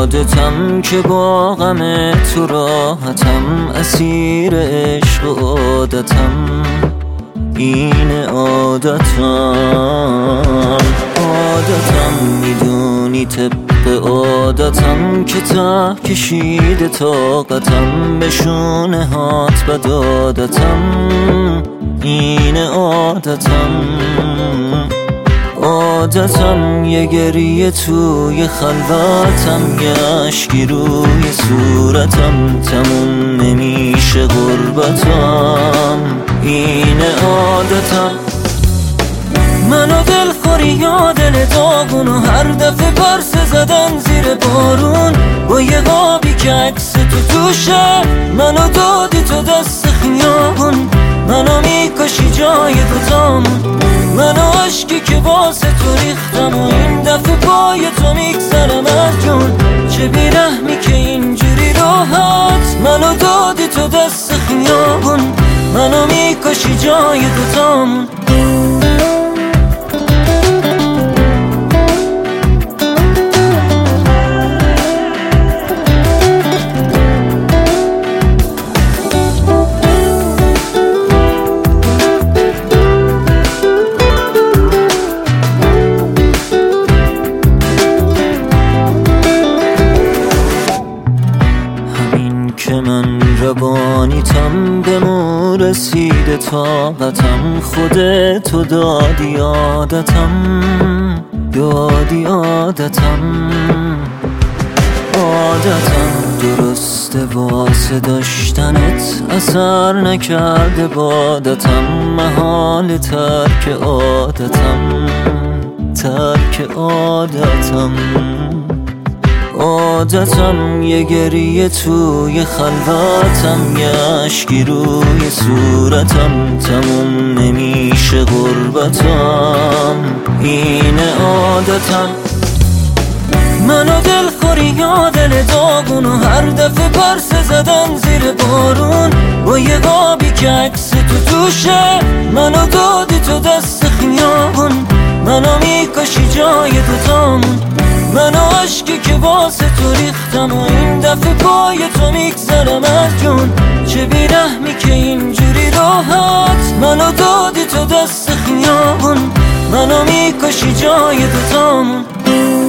یادتم که با غم تو راحتم، اسیر عشق و عادتم، این عادتم میدونی طبق عادتم که ته کشیده طاقتم، به شونه هات بد عادتم، این عادتم یه گریه توی خلوتم، یه اشکی روی صورتم، تموم نمیشه غربتم، این عادتم. منو دلخوری یا دل داغون و هر دفعه پرسه زدن زیر بارون، با یه قابی که عکس تو توشه، منو دادی تو دست خیابون، منو میکشی جای دوتامون، منو عشقی که واسه تو ریختم و این دفعه پای تو میگذرم از جون، چه بیرحمی که اینجوری راحت منو دادی تو دست خیابون، منو میکشی جای دوتامون. که من روانیتم به مو رسیده طاقتم، خودتو دادی عادتم، درسته واسه داشتنت اثر نکرده بادتم، محال ترک عادتم یه گریه توی خلوتم، یه اشکی روی صورتم، تموم نمیشه غربتم، این عادتم. منو دلخوری یا دل داغون و هر دفعه پرسه زدن زیر بارون، با یه قابی که عکس تو توشه، منو دادی تو دست خیابون، منو میکشی جای دوتامون، منو عشقی که واسه تو ریختم و این دفعه پای تو میگذرم از جون، چه بیرحمی که اینجوری راحت منو دادی تو دست خیابون، منو میکشی جای دوتامون.